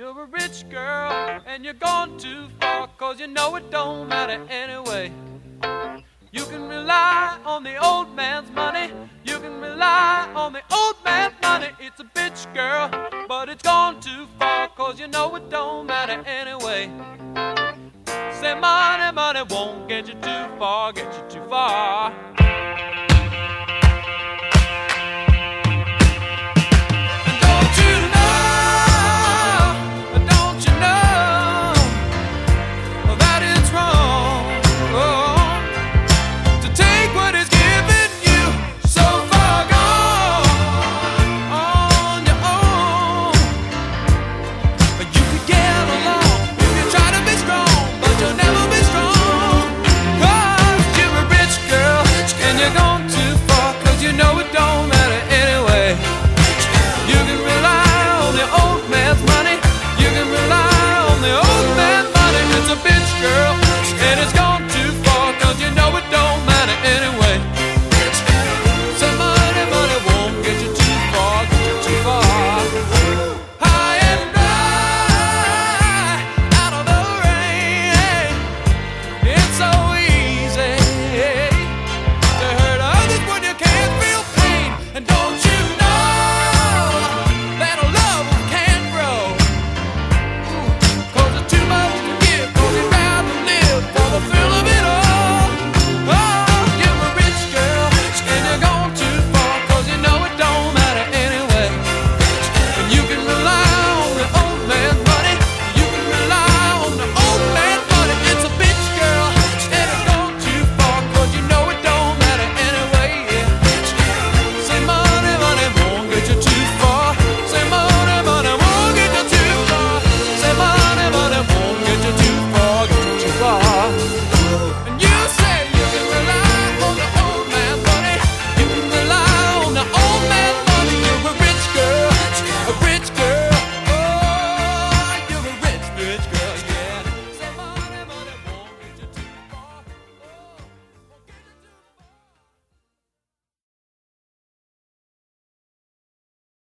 You're a rich girl and you're gone too far, 'cause you know it don't matter anyway. You can rely on the old man's money. You can rely on the old man's money. It's a bitch, girl, but it's gone too far, 'cause you know it don't matter anyway. Say money, money won't get you too far, get you too far.